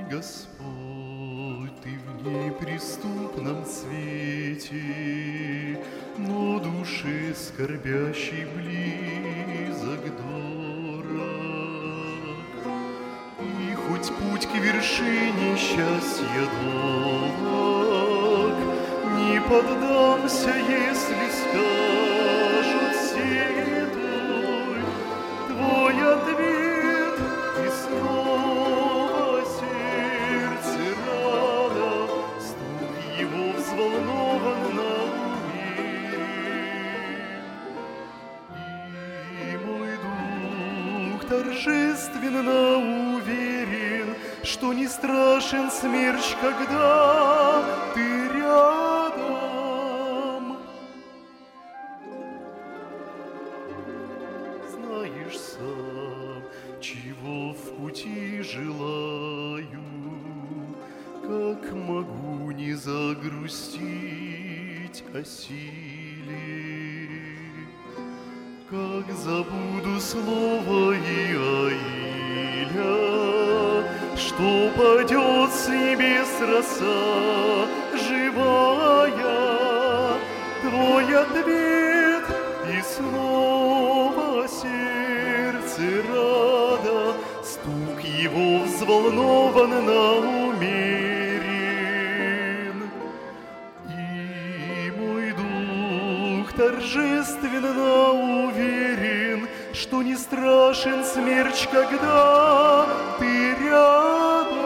Господь, Ты в неприступном свете, но душе скорбящей близок дорог. И хоть путь к вершине счастья долг, не поддамся, если скажут седой Твой ответ, и снова сердце рано, стук его взволнованно умерен. И мой дух торжественно уверен, что не страшен смерч, когда Ты рядом. Знаешь сам, чего в пути желаю, как могу не загрустить о силе, как забуду слово Иаиля, что падет с небес роса живая, Твой ответ, и снова сердце рада, стук его взволнованно умерен. И мой дух торжественно уверен, что не страшен смерч, когда Ты рядом.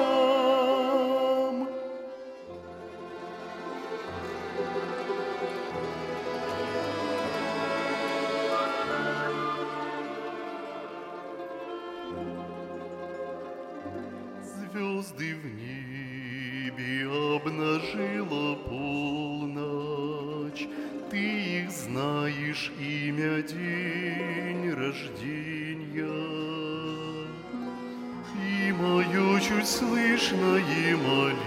Звезды в небе обнажила полночь, Ты их знаешь, имя, день рождения. И мое чуть слышное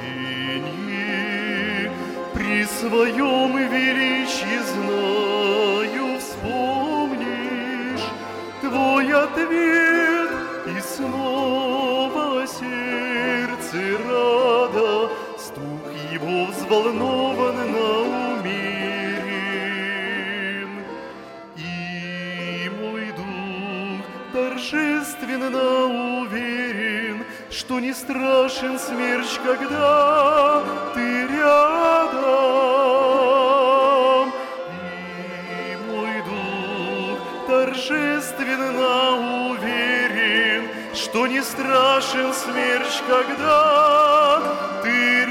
моленье при своем величии знаю, вспомнишь Твой ответ, и снова сердце рада, стук его взволнованно умерен. И мой дух торжественно уверен, что не страшен смерч, когда Ты рядом. И мой дух торжественно уверен, что не страшен смерч, когда Ты